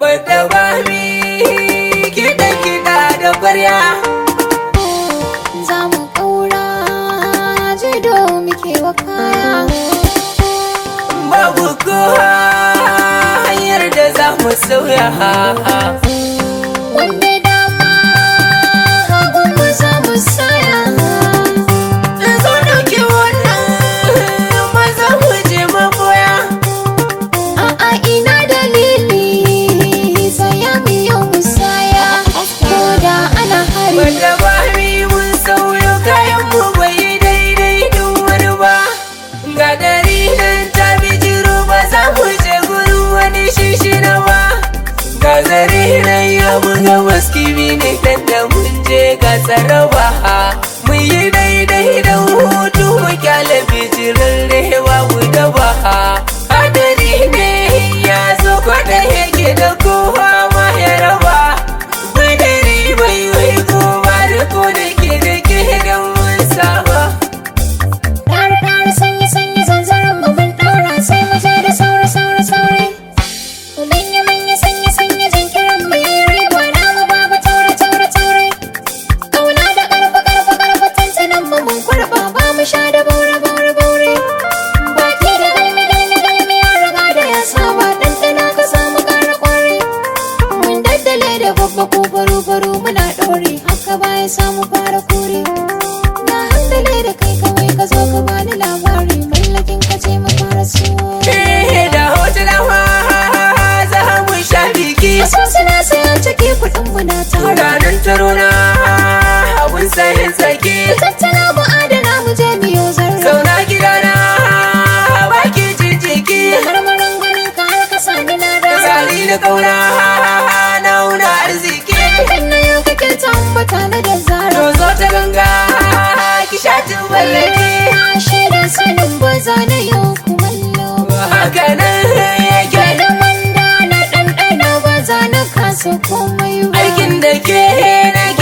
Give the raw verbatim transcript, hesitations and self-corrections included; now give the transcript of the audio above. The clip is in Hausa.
Banda bami kiɗa-kiɗa da ƙwarya. Za mu ƙaura jido muke wa kaya. Babu kowa hanyar da za mu sauya. Wanda dama hagu mu za mu saya. Zo ɗauki wannan maza mu je maboya. A'a ina dalili saya mu yau musaya. Ko da ana hari. Banda bami mun sauyo kayan mu bai yi daidai duk wani ba. Ga dari nan ta bijiro ba za mu je gurin wani shishina ba. Ga zari nan ya buga waskibi ne dan da mun je ga tsaraba. Mun yi daidai da hutu mu kyale bijirin rewa mu daba. Hadari ne ya zo kwada yake da kowa ma ya raba. Budiri bai wai kowa da ko da ke da ke da mun saba. Ɗara ɗara sanyi sanyi zanzaran mu mun ɗaura sai mu je da saura saura saure. Mu manya manya sanyi sanyi jinkirin mu yi riba na mu babu taure taure taure. Ƙauna da ƙarfa ƙarfa ƙarfa tantanan mu mun kurɓa ba mu sha da baure baure baure. Baki da galmi galmi galmi ya riga da ya saba ɗanɗana ka samu ƙara ƙwari. Mun daddale da babba ko baro baro muna ɗore haka baya samu fara kore. Na handale da kai kawai ka zo ka bani labari mallakin ka ce mu fara so. Eh, da hotuna ma za mu sha biki. Wasu suna sayan ciki kuɗin mu na tara. Ranar taro na abun sayin sake. Tattala mu adana mu je miyo zarra. Zauna gidana baki jijiki. Marmarin ganin ka har ka sami na da. Sali da kauna nauna arziki. Kan na yau kake tambata na da zara. To zo ta ganga ki sha tubalaki. Na shaida sanin baza na yau kumallo. Haka nan yake Da wanda na ɗanɗana baza na kasa komai ba. aikin da ke nake